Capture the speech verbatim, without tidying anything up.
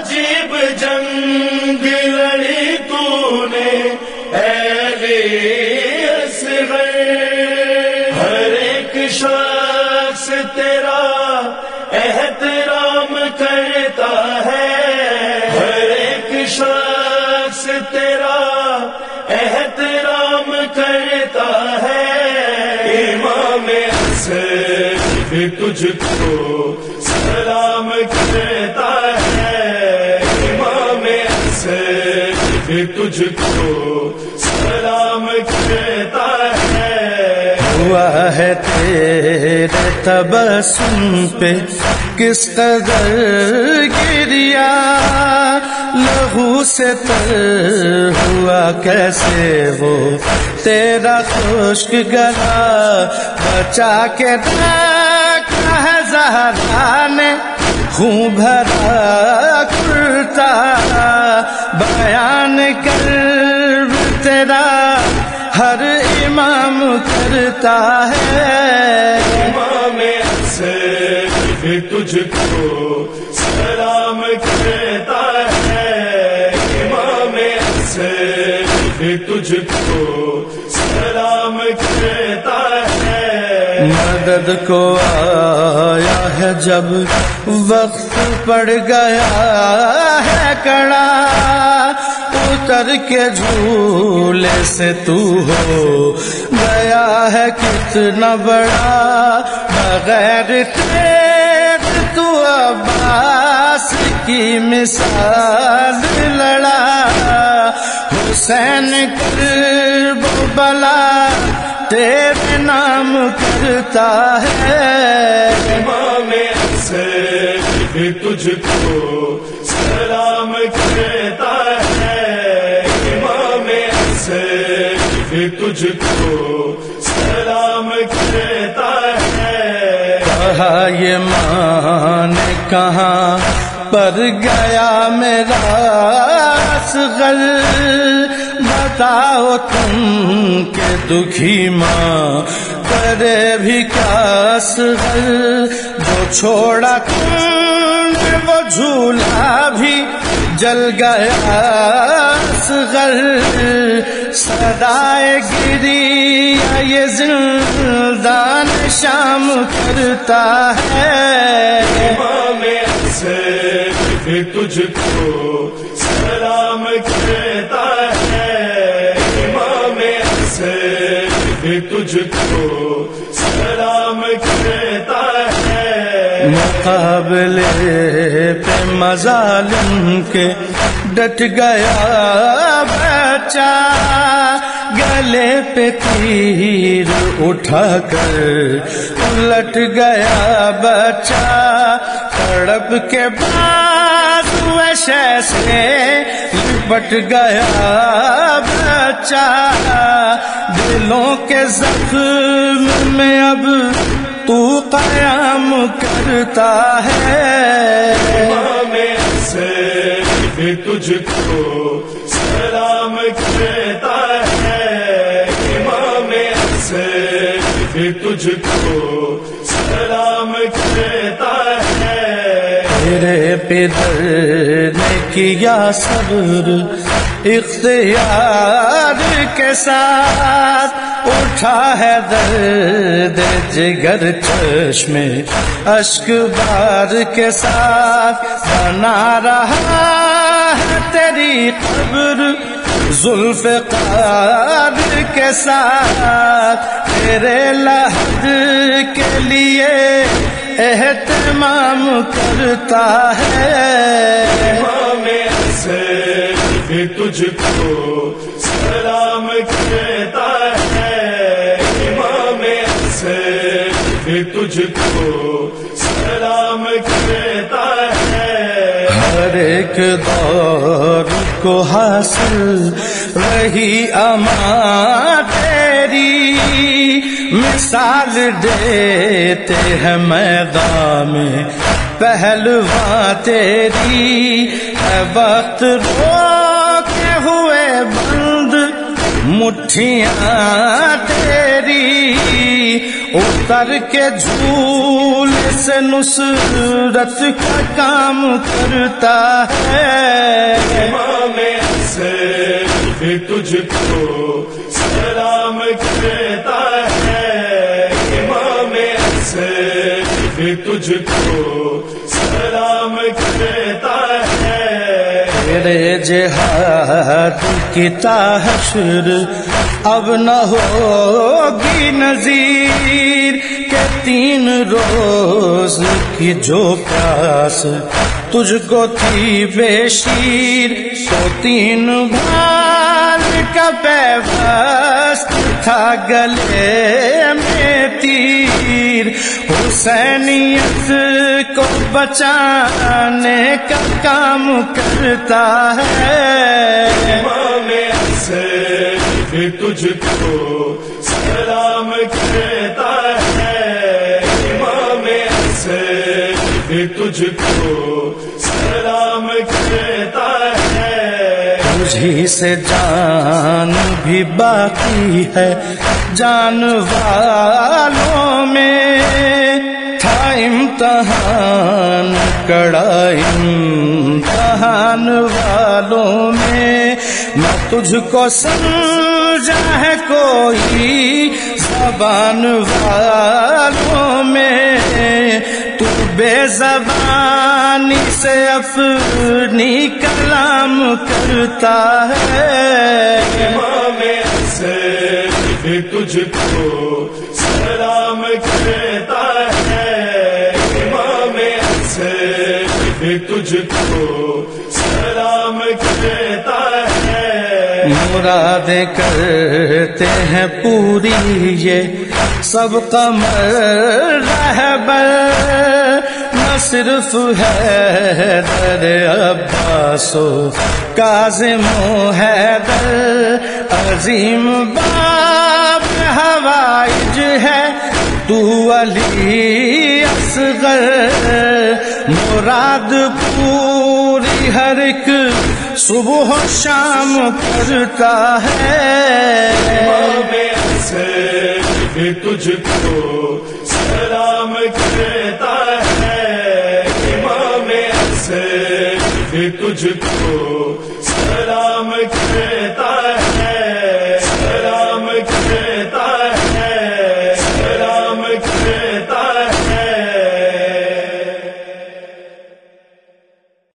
عجیب جنگ لڑی تو نے اہل اصغر، ہر ایک شخص تیرا احترام کرتا ہے، ہر ایک شخص تیرا احترام کرتا ہے، امام حسین بھی تجھ کو سلام کرتا ہے، امام حسین بھی تجھ کو سلام کرتا ہے۔ ہوا ہے تیرے تبسم پہ کس قدر گریا، لہو سے تر ہوا کیسے وہ تیرا خشک گلا، بچا کے رکھا ہے زہرا نے خون بھرا کرتا، بیان کر تیرا ہر امام کرتا ہے، امام حسین بھی تجھ کو سلام کرتا ہے، امام حسین بھی تجھ کو سلام کرتا ہے۔ مدد کو آیا ہے جب وقت پڑ گیا ہے کڑا، اتر کے جھولے سے تو ہو گیا ہے کتنا بڑا، بغیر تیرے تو عباس کی مثال لڑا، حسین کرب و بلا تیرے نام کرتا ہے، امام حسین بھی تجھ کو سلام کرتا ہے، امام حسین بھی تجھ کو سلام کرتا ہے۔ کہا یہ مان کہاں پر گیا میرا اصغر، بتاؤ تم کہ دکھی ماں کرے بھی کیا اصغر، جو چھوڑا تم نے وہ جھولا بھی جل گیا اصغر، صدائے گری یہ زندان شام کرتا ہے، امام حسین بھی تجھ کو سلام کرتا ہے، امام حسین بھی تجھ کو سلام کرتا ہے۔ مقابلے پہ مظالم کے ڈٹ گیا بچہ، گلے پہ تیر اٹھا کر الٹ گیا بچہ، تڑپ کے بعد وشے سے لپٹ گیا بچہ، دلوں کے زخم میں اب تو قیام کرتا ہے، امام حسین بھی تجھ کو سلام کرتا ہے، امام حسین بھی تجھ کو سلام کرتا ہے۔ تیرے پدر نے کیا صبر اختیار کے ساتھ، اٹھا ہے درد جگر چشم اشک بار کے ساتھ، بنا رہا ہے تیری قبر ذوالفقار کے ساتھ، تیرے لحد کے لیے اہتمام کرتا ہے، امام حسین بھی تجھ کو سلام کرتا ہے، امام حسین بھی تجھ کو سلام کرتا ہے۔ ہر ایک دور کو حاصل رہی امان تیری، مثال دیتے ہیں میدان میں پہلوان تیری، ہے وقت روکے ہوئے بند مٹھیاں تیری، اتر کے جھولے سے نصرت کا کام کرتا ہے. امام حسین بھی تجھ کو سلام کہتا ہے. امام حسین بھی تجھ کو سلام کہتا ہے. تیرے جہاد کی حشر اب نہ ہوگی نظیر کہ تین روز کی جو پیاس تجھ کو تھی بے شیر. تو تین بھال کا پیوست تھا گلے میں تیر. حسینیت کو بچانے کا کام کرتا ہے. امام حسین بھی تجھ کو سلام کہتا ہے. امام حسین بھی تجھ کو سلام کہتا ہے. تجھی سے جان بھی باقی ہے جان والوں میں تھا امتحان کڑا امتحان والوں میں. نہ تجھ کو سمجھا ہے کوئی زبان والوں میں. تو بے زبانی سے اپنی کلام کرتا ہے. امام حسین بھی تجھ کو سلام کہتا ہے. امام حسین بھی تجھ کو سلام کہتا ہے. مرادیں کرتے ہیں پوری یہ سب قمر رہبر. نہ صرف ہے در عباس و کاظم و حیدر. عظیم باب حوائج ہے تو علی اصغر. مراد پوری ہر ایک صبح و شام کرتا ہے. امام حسین بھی تجھ کو سلام کہتا ہے. امام حسین بھی تجھ کو سلام کہتا ہے.